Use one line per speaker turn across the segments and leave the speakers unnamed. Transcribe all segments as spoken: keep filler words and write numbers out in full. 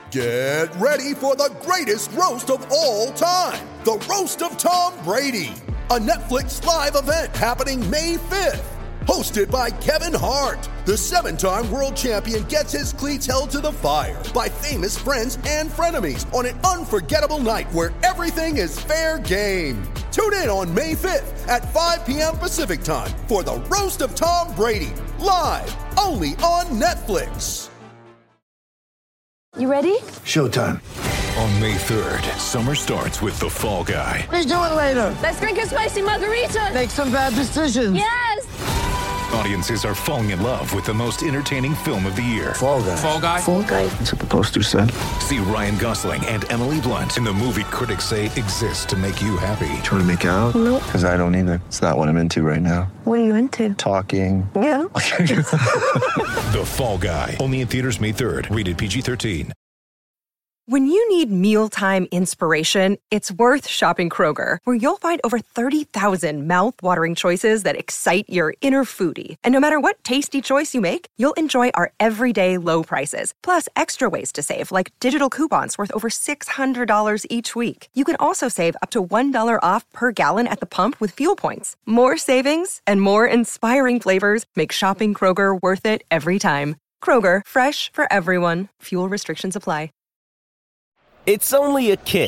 Get ready for the greatest roast of all time, the Roast of Tom Brady, a Netflix live event happening May fifth. Hosted by Kevin Hart, the seven-time world champion gets his cleats held to the fire by famous friends and frenemies on an unforgettable night where everything is fair game. Tune in on May fifth at five p.m. Pacific time for the Roast of Tom Brady, live only on Netflix.
You ready?
Showtime.
On May third, summer starts with The Fall Guy.
Let's do it later.
Let's drink a spicy margarita.
Make some bad decisions.
Yes!
Audiences are falling in love with the most entertaining film of the year.
Fall Guy.
Fall Guy?
Fall Guy.
That's what the poster said.
See Ryan Gosling and Emily Blunt in the movie critics say exists to make you happy.
Trying to make it out?
Nope.
Because I don't either. It's not what I'm into right now.
What are you into?
Talking.
Yeah.
The Fall Guy. Only in theaters May third. Rated P G thirteen.
When you need mealtime inspiration, it's worth shopping Kroger, where you'll find over thirty thousand mouth-watering choices that excite your inner foodie. And no matter what tasty choice you make, you'll enjoy our everyday low prices, plus extra ways to save, like digital coupons worth over six hundred dollars each week. You can also save up to one dollar off per gallon at the pump with fuel points. More savings and more inspiring flavors make shopping Kroger worth it every time. Kroger, fresh for everyone. Fuel restrictions apply.
It's only a kick,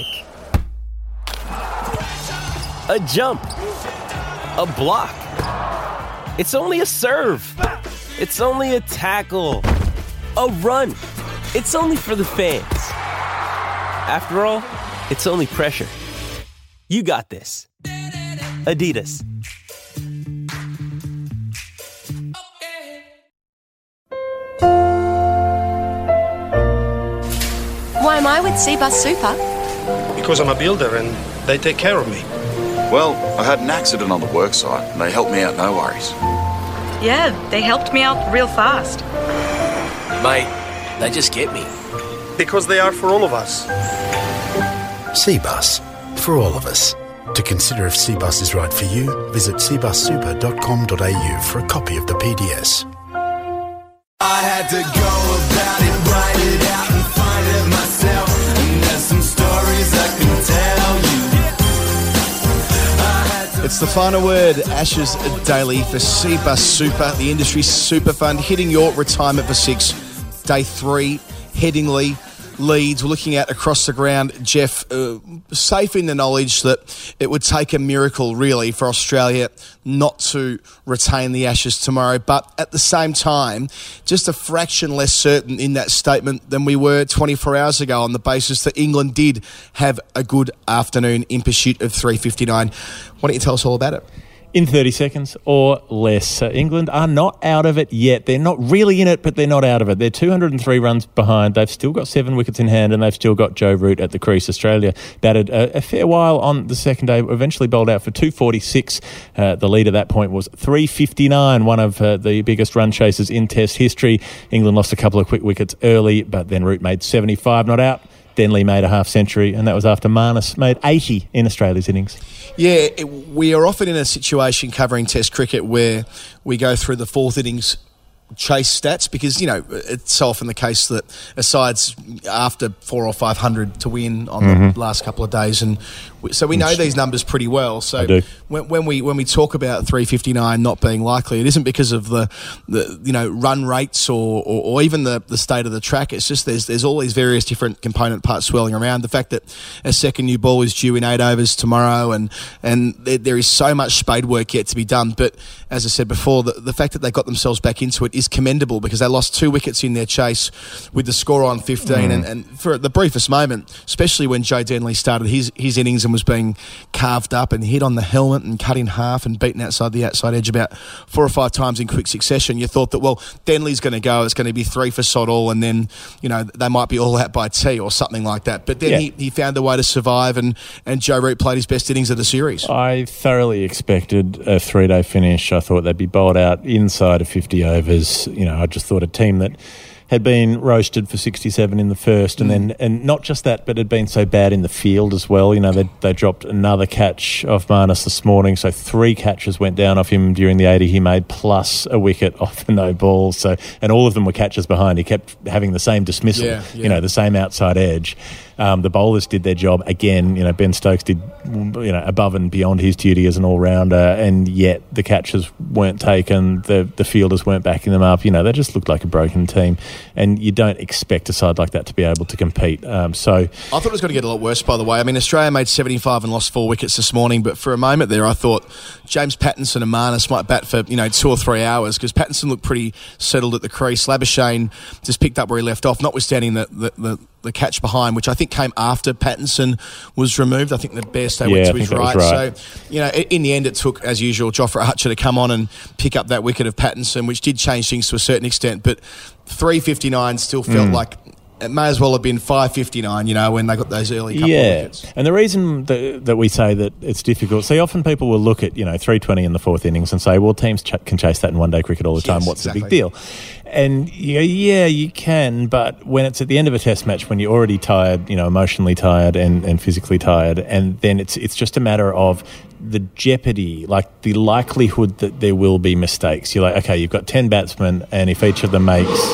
a jump, a block. It's only a serve. It's only a tackle, a run. It's only for the fans. After all, it's only pressure. You got this. Adidas.
Why am I with Seabus Super?
Because I'm a builder and they take care of me.
Well, I had an accident on the work site and they helped me out, no worries.
Yeah, they helped me out real fast.
Mate, they just get me.
Because they are for all of us.
Seabus, for all of us. To consider if Seabus is right for you, visit seabus super dot com dot a u for a copy of the P D S.
I had to go about it, write it out and find it myself. And there's some stories I can tell you.
It's the final word, Ashes Daily for Seabus Super, the industry super fund, hitting your retirement for six. Day three, Headingley leads. We're looking at across the ground, Jeff, uh, safe in the knowledge that it would take a miracle, really, for Australia not to retain the Ashes tomorrow. But at the same time, just a fraction less certain in that statement than we were twenty-four hours ago on the basis that England did have a good afternoon in pursuit of three fifty-nine. Why don't you tell us all about it?
In thirty seconds or less. Uh, England are not out of it yet. They're not really in it, but they're not out of it. They're two hundred three runs behind. They've still got seven wickets in hand, and they've still got Joe Root at the crease. Australia batted a, a fair while on the second day, eventually bowled out for two forty-six. Uh, the lead at that point was three fifty-nine, one of uh, the biggest run chasers in Test history. England lost a couple of quick wickets early, but then Root made seventy-five, not out. Denley made a half century, and that was after Marnus made eighty in Australia's innings.
Yeah, it, we are often in a situation covering Test cricket where we go through the fourth innings chase stats because, you know, it's so often the case that a side's after four or five hundred to win on mm-hmm. the last couple of days, and we, so we know these numbers pretty well. So when, when we when we talk about three fifty-nine not being likely, it isn't because of the, the you know run rates or, or, or even the, the state of the track. It's just there's there's all these various different component parts swirling around. The fact that a second new ball is due in eight overs tomorrow, and and there, there is so much spade work yet to be done. But as I said before, the, the fact that they got themselves back into it is commendable because they lost two wickets in their chase with the score on fifteen, mm. and, and for the briefest moment, especially when Joe Denley started his, his innings and was being carved up and hit on the helmet and cut in half and beaten outside the outside edge about four or five times in quick succession, you thought that, well, Denley's going to go, it's going to be three for sod all, and then, you know, they might be all out by tea or something like that. But then yeah. he, he found a way to survive, and, and Joe Root played his best innings of the series.
I thoroughly expected a three-day finish. I thought they'd be bowled out inside of fifty overs. You know, I just thought a team that had been roasted for sixty-seven in the first, and
Mm.
then and not just that, but had been so bad in the field as well. You know, they they dropped another catch off Marnus this morning, so three catches went down off him during the eighty he made, plus a wicket off the no ball. So, and all of them were catches behind. He kept having the same dismissal,
Yeah, yeah.
you know, the same outside edge. Um, the bowlers did their job again. You know, Ben Stokes did, you know, above and beyond his duty as an all-rounder, and yet the catches weren't taken. The the fielders weren't backing them up. You know, they just looked like a broken team, and you don't expect a side like that to be able to compete. Um, so
I thought it was going to get a lot worse, by the way. I mean, Australia made seventy-five and lost four wickets this morning, but for a moment there, I thought James Pattinson and Marnus might bat for, you know, two or three hours because Pattinson looked pretty settled at the crease. Labuschagne just picked up where he left off, notwithstanding the the, the the catch behind, which I think came after Pattinson was removed. I think the Bairstow
Yeah,
went
I
to his
think that was
right.
right.
So, you know, in the end, it took, as usual, Jofra Archer to come on and pick up that wicket of Pattinson, which did change things to a certain extent. But three fifty-nine still felt
Mm.
like it may as well have been five fifty-nine, you know, when they got those early couple
yeah,
of wickets.
and the reason that, that we say that it's difficult, see, often people will look at, you know, three twenty in the fourth innings and say, well, teams ch- can chase that in one-day cricket all the time.
Yes,
What's
exactly.
the big deal? And you go, yeah, you can, but when it's at the end of a test match, when you're already tired, you know, emotionally tired and, and physically tired, and then it's it's just a matter of the jeopardy, like the likelihood that there will be mistakes. You're like, okay, you've got ten batsmen, and if each of them makes...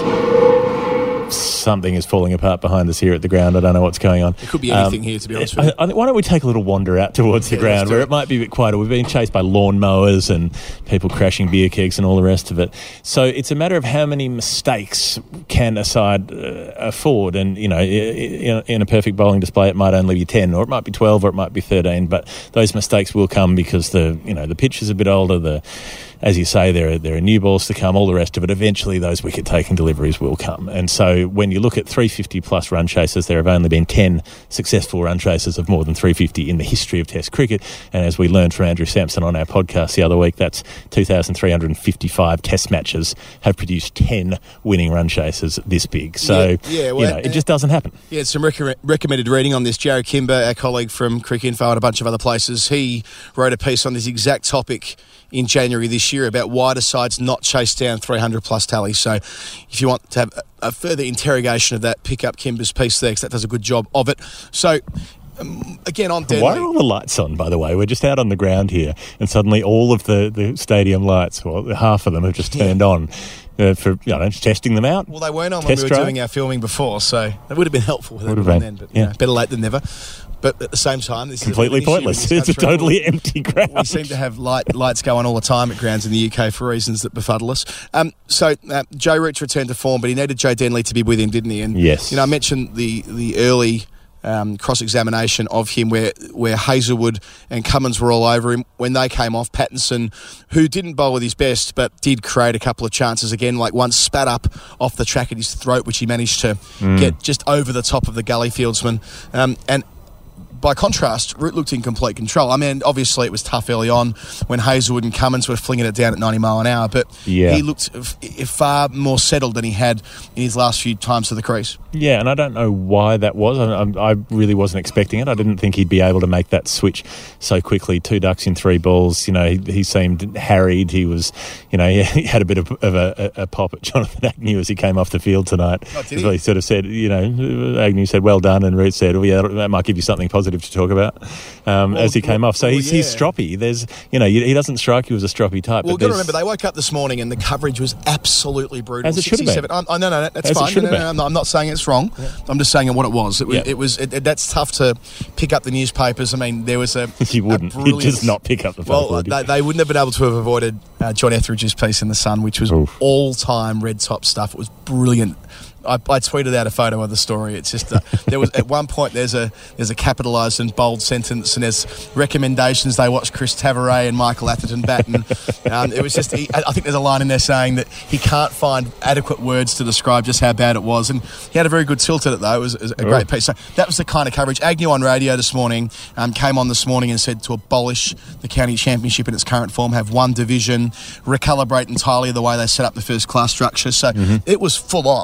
something is falling apart behind us here at the ground. I don't know what's going on.
It could be anything here, to be honest with
I,
you.
I think, why don't we take a little wander out towards the
Yeah,
ground
let's do
where
it.
it might be a bit quieter. We've been chased by lawnmowers and people crashing beer kegs and all the rest of it. So it's a matter of how many mistakes can a side uh, afford. And, you know, i- i- in a perfect bowling display, it might only be ten, or it might be twelve, or it might be thirteen. But those mistakes will come because the, you know, the pitch is a bit older. The As you say, there are, there are new balls to come, all the rest of it. Eventually, those wicket-taking deliveries will come. And so when you look at three fifty plus run chasers, there have only been ten successful run chasers of more than three fifty in the history of Test cricket. And as we learned from Andrew Sampson on our podcast the other week, that's two thousand three hundred fifty-five Test matches have produced ten winning run chasers this big. So,
Yeah, yeah, well,
you know, it just doesn't happen.
Yeah, some rec- recommended reading on this. Jared Kimber, our colleague from Cricket Info and a bunch of other places, he wrote a piece on this exact topic in January this year about why do sides not chase down three hundred plus tallies. So if you want to have a, a further interrogation of that, pick up Kimber's piece there because that does a good job of it. So um, again, on Deadly.
Why are all the lights on, by the way? We're just out on the ground here, and suddenly all of the, the stadium lights, well, half of them have just turned on uh, for, you know, testing them out.
Well, they weren't on when
Test
we were
drive.
doing our filming before, so it would have been helpful with
Would
it
have been,
then. But
yeah.
you know, better late than never. But at the same time, this
Completely
is a living issue in
pointless.
this
It's a
country.
totally empty ground.
We seem to have light, lights going all the time at grounds in the U K for reasons that befuddle us. Um, so uh, Joe Root returned to form, but he needed Joe Denley to be with him, didn't he? And
Yes.
you know, I mentioned the the early um, cross-examination of him where where Hazelwood and Cummins were all over him when they came off. Pattinson, who didn't bowl with his best, but did create a couple of chances again, like one spat up off the track at his throat, which he managed to
Mm.
get just over the top of the gully fieldsman. Um, and by contrast, Root looked in complete control. I mean, obviously it was tough early on when Hazelwood and Cummins were flinging it down at ninety mile an hour, but
Yeah.
he looked f- f- far more settled than he had in his last few times to the crease.
Yeah, and I don't know why that was. I, I, I really wasn't expecting it. I didn't think he'd be able to make that switch so quickly. Two ducks in three balls. You know, he, he seemed harried. He was, you know, he, he had a bit of, of a, a, a pop at Jonathan Agnew as he came off the field tonight.
Oh, did
So
he?
he sort of said, you know, Agnew said, well done, and Root said, oh, yeah, that might give you something positive to talk about um,
Well,
as he came off. So
well,
he's, he's
yeah.
stroppy. There's, you know, he doesn't strike you as a stroppy type.
Well,
but
you've got to
there's-
remember, they woke up this morning and the coverage was absolutely brutal.
As it should have been.
sixty-seven I, I, no, no, that's
As it
fine.
should
No,
have
no, no,
been.
I'm, not, I'm not saying it's wrong. I'm just saying what it was. It was.
Yeah.
It was. It, it- that's tough to pick up the newspapers. I mean, there was a.
You wouldn't.
a
You'd
brilliant-
just not pick up the phone.
Well,
would you?
they, they wouldn't have been able to have avoided uh, John Etheridge's piece in The Sun, which was
Oof.
all-time red top stuff. It was brilliant. I, I tweeted out a photo of the story. It's just uh, there was at one point there's a there's a capitalised and bold sentence, and there's recommendations. They watched Chris Tavares and Michael Atherton bat, and um, it was just. He, I think there's a line in there saying that he can't find adequate words to describe just how bad it was, and he had a very good tilt at it though. It was, it was a great piece. So that was the kind of coverage. Agnew on radio this morning um, came on this morning and said to abolish the county championship in its current form, have one division, recalibrate entirely the way they set up the first class structure. So
Mm-hmm.
it was full on. Um, what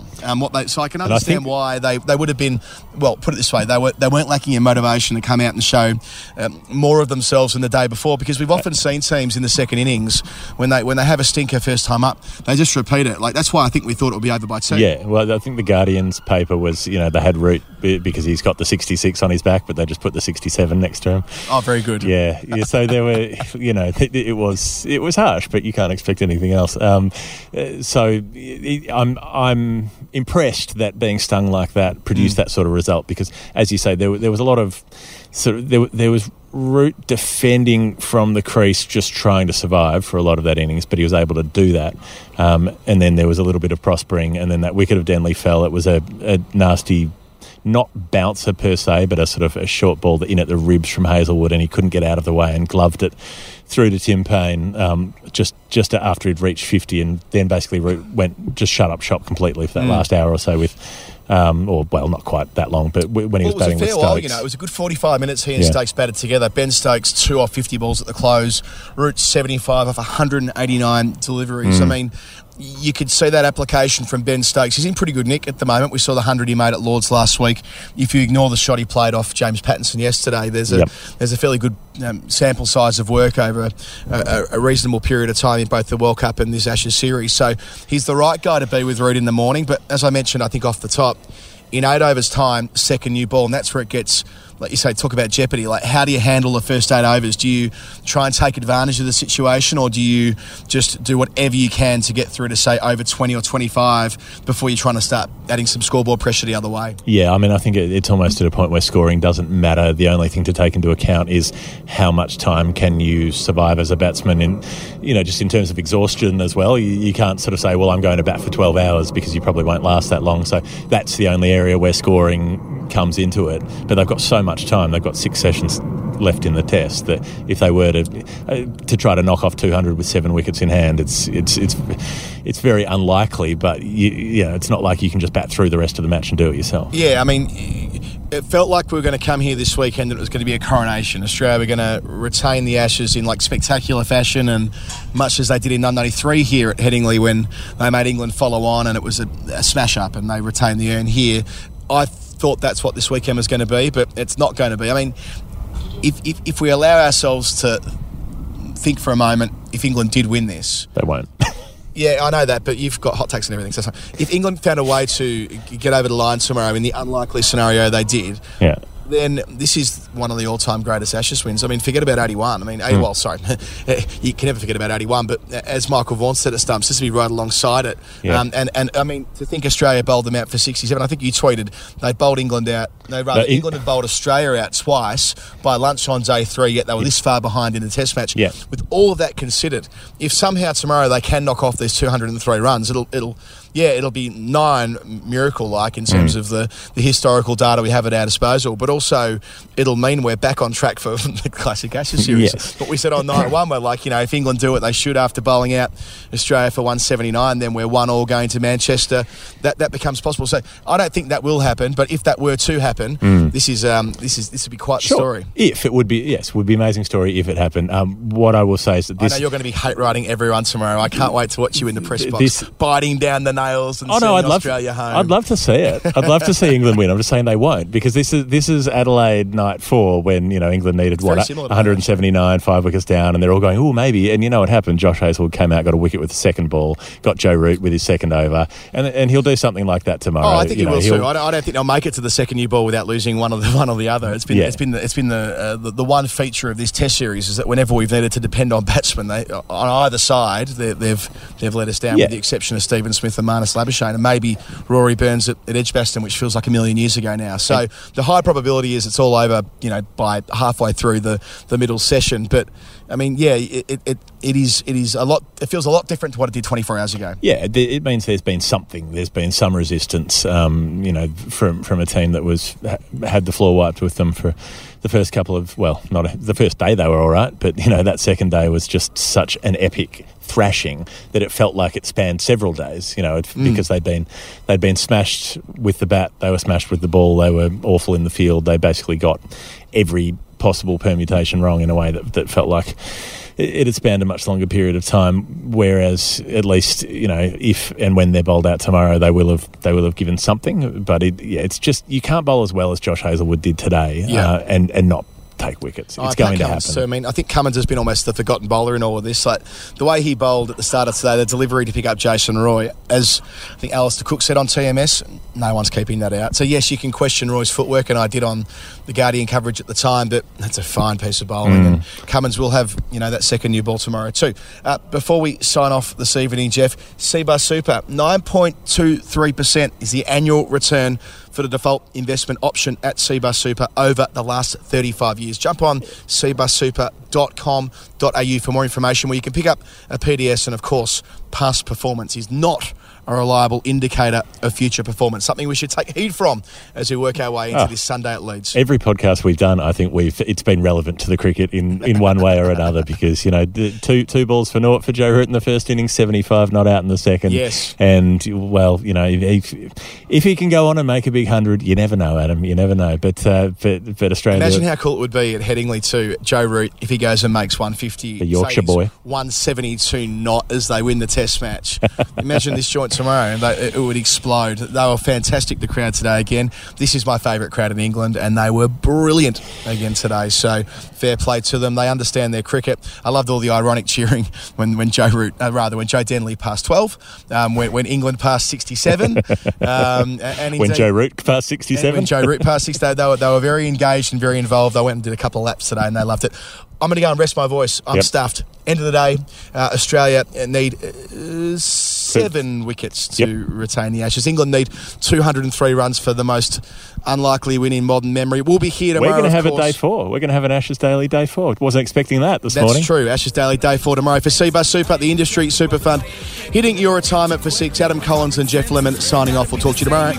what they. So I can
I
understand
think-
why they, they would have been. Well, put it this way, they were they weren't lacking in motivation to come out and show um, more of themselves than the day before, because we've often seen teams in the second innings when they when they have a stinker first time up, they just repeat it. Like that's why I think we thought it would be over by two.
Yeah, well, I think the Guardian's paper was, you know, they had Root because he's got the sixty-six on his back, but they just put the sixty-seven next to him.
Oh, very good.
Yeah, yeah. So there were, you know, it, it was it was harsh, but you can't expect anything else. Um, uh, so it, I'm I'm impressed that being stung like that produced mm. that sort of result, because, as you say, there there was a lot of sort of there there was Root defending from the crease, just trying to survive for a lot of that innings, but he was able to do that. Um, and then there was a little bit of prospering, and then that wicket of Denley fell. It was a, a nasty, not bouncer per se, but a sort of a short ball that in at the ribs from Hazelwood, and he couldn't get out of the way and gloved it through to Tim Payne um, just just after he'd reached fifty, and then basically Root went just shut up shop completely for that mm. last hour or so with. Um, or, well, not quite that long, but w- when he
well,
was batting with Stokes.
While, you know, it was a good forty-five minutes he and yeah. Stokes batted together. Ben Stokes, two off fifty balls at the close. Root, seventy-five off one hundred eighty-nine deliveries. Mm. I mean, you could see that application from Ben Stokes. He's in pretty good nick at the moment. We saw the one hundred he made at Lords last week. If you ignore the shot he played off James Pattinson yesterday, there's a yep. there's a fairly good um, sample size of work over a, a, a reasonable period of time in both the World Cup and this Ashes series. So he's the right guy to be with Root in the morning. But as I mentioned, I think off the top, in eight overs' time, second new ball, and that's where it gets, like you say, talk about jeopardy. Like, how do you handle the first eight overs? Do you try and take advantage of the situation, or do you just do whatever you can to get through to, say, over twenty or twenty-five before you're trying to start adding some scoreboard pressure the other way?
Yeah, I mean, I think it, it's almost at a point where scoring doesn't matter. The only thing to take into account is how much time can you survive as a batsman, in, you know, just in terms of exhaustion as well. You, you can't sort of say, well, I'm going to bat for twelve hours, because you probably won't last that long. So that's the only area where scoring comes into it. But they've got so much time. They've got six sessions left in the test that if they were to uh, to try to knock off two hundred with seven wickets in hand, it's it's it's it's very unlikely. But you, you know, it's not like you can just bat through the rest of the match and do it yourself.
Yeah, I mean, it felt like we were going to come here this weekend and it was going to be a coronation. Australia were going to retain the Ashes in like spectacular fashion, and much as they did in nineteen ninety-three here at Headingley when they made England follow on and it was a, a smash up and they retained the urn here. I thought that's what this weekend was going to be, but it's not going to be. I mean, if, if if we allow ourselves to think for a moment, if England did win this,
they won't.
Yeah, I know that, but you've got hot takes and everything. So if England found a way to get over the line tomorrow in the unlikely scenario they did,
yeah.
then this is one of the all-time greatest Ashes wins. I mean, forget about eighty-one. I mean, eighty, mm. well, sorry, you can never forget about eighty-one, but as Michael Vaughan said at Stumps, just to be right alongside it.
Yeah.
Um, and, and, I mean, to think Australia bowled them out for sixty-seven, I think you tweeted, they bowled England out, no, rather, no, it, England had bowled Australia out twice by lunch on day three, yet they were yeah. this far behind in the Test match.
Yeah.
With all of that considered, if somehow tomorrow they can knock off these two hundred three runs, it'll... it'll yeah, it'll be nine miracle-like in terms mm. of the, the historical data we have at our disposal, but also it'll mean we're back on track for the classic Ashes series.
Yes.
What we said on night one, we're like, you know, if England do what they should after bowling out Australia for one seventy-nine, then we're one all going to Manchester. That that becomes possible. So I don't think that will happen, but if that were to happen, mm. this is um this is this would be quite
sure.
the story.
If it would be, yes, it would be an amazing story if it happened. Um, what I will say is that this...
I know you're going to be hate writing everyone tomorrow. I can't wait to watch you in the press box,
this,
biting down the nails and
oh, no, I'd love
Australia home.
I'd love to see it. I'd love to see England win. I'm just saying they won't, because this is this is Adelaide night four when, you know, England needed what one hundred seventy-nine, five wickets down, and they're all going, oh, maybe. And you know what happened? Josh Hazelwood came out, got a wicket with the second ball, got Joe Root with his second over, and and he'll do something like that tomorrow.
Oh, I think
you
he
know,
will too. I don't, I don't think they'll make it to the second new ball without losing one or the one or the other. It's been
yeah.
it's been the, it's been the, uh, the the one feature of this Test series is that whenever we've needed to depend on batsmen, they on either side they, they've they've let us down,
yeah.
with the exception of Stephen Smith and Marnus Labuschagne, and maybe Rory Burns at, at Edgbaston, which feels like a million years ago now. So and the high probability is it's all over, you know, by halfway through the, the middle session. But I mean, yeah, it, it it is it is a lot. It feels a lot different to what it did twenty-four hours ago.
Yeah, it means there's been something. There's been some resistance, um, you know, from from a team that was had the floor wiped with them for the first couple of, well, not a, the first day they were all right, but you know that second day was just such an epic thrashing that it felt like it spanned several days. You know, it, mm. because they'd been they'd been smashed with the bat, they were smashed with the ball, they were awful in the field. They basically got every possible permutation wrong in a way that, that felt like it, it had spanned a much longer period of time. Whereas, at least, you know, if and when they're bowled out tomorrow, they will have they will have given something. But it, yeah, it's just you can't bowl as well as Josh Hazlewood did today,
yeah.
uh, and and not take wickets. It's
oh,
going to
Cummins,
happen.
So, I mean, I think Cummins has been almost the forgotten bowler in all of this. Like the way he bowled at the start of today, the delivery to pick up Jason Roy, as I think Alistair Cook said on T M S, no one's keeping that out. So yes, you can question Roy's footwork, and I did on the Guardian coverage at the time, but that's a fine piece of bowling. Mm. And Cummins will have, you know, that second new ball tomorrow too. Uh, before we sign off this evening, Jeff, Seabus Super, nine point two three percent is the annual return for the default investment option at Seabus Super over the last thirty-five years. Jump on seabus super dot com dot a u for more information, where you can pick up a P D S, and of course, past performance is not a reliable indicator of future performance. Something we should take heed from as we work our way into oh, this Sunday at Leeds.
Every podcast we've done, I think we've it's been relevant to the cricket in, in one way or another, because, you know, the two two balls for naught for Joe Root in the first innings, seventy-five not out in the second.
Yes.
And, well, you know, if, if he can go on and make a big hundred, you never know, Adam. You never know. But uh, but, but Australia...
Imagine how cool it would be at Headingley too, Joe Root, if he goes and makes one fifty.
The Yorkshire boy.
one seventy-two not as they win the Test match. Imagine this joint tomorrow, and they, it would explode. They were fantastic, the crowd today again. This is my favourite crowd in England, and they were brilliant again today. So fair play to them. They understand their cricket. I loved all the ironic cheering when, when Joe Root, uh, rather when Joe Denley passed twelve, um, when, when England passed sixty-seven, um, and
when Joe Root passed sixty-seven.
When Joe Root passed sixty-seven, they were they were very engaged and very involved. They went and did a couple of laps today, and they loved it. I'm going to go and rest my voice. I'm yep. stuffed. End of the day, uh, Australia need uh, seven wickets to yep. retain the Ashes. England need two hundred three runs for the most unlikely win in modern memory. We'll be here tomorrow.
We're going to have
course.
a day four. We're going to have an Ashes Daily Day four. Wasn't expecting that this
That's
morning.
That's true. Ashes Daily Day four tomorrow. For Seabus Super, the Industry Super Fund, hitting your retirement for six. Adam Collins and Jeff Lemon signing off. We'll talk to you tomorrow.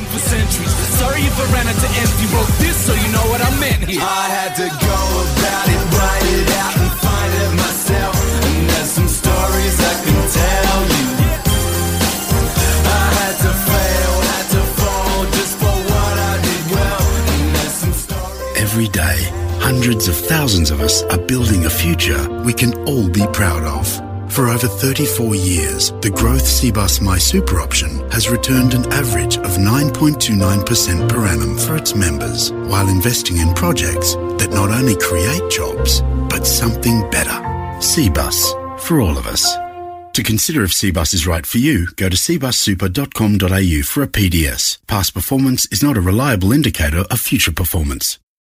Sorry if I ran into empty. Wrote this so you know what I meant here. I had to go about it, write it out and find it myself. And there's some stories I can tell you. I had to fail, had to fall just for what I did well. And there's some stories.
Every day, hundreds of thousands of us are building a future we can all be proud of. For over thirty-four years, the Growth Seabus My Super option has returned an average of nine point two nine percent per annum for its members, while investing in projects that not only create jobs, but something better. Seabus, for all of us. To consider if Seabus is right for you, go to seabus super dot com dot a u for a P D S. Past performance is not a reliable indicator of future performance.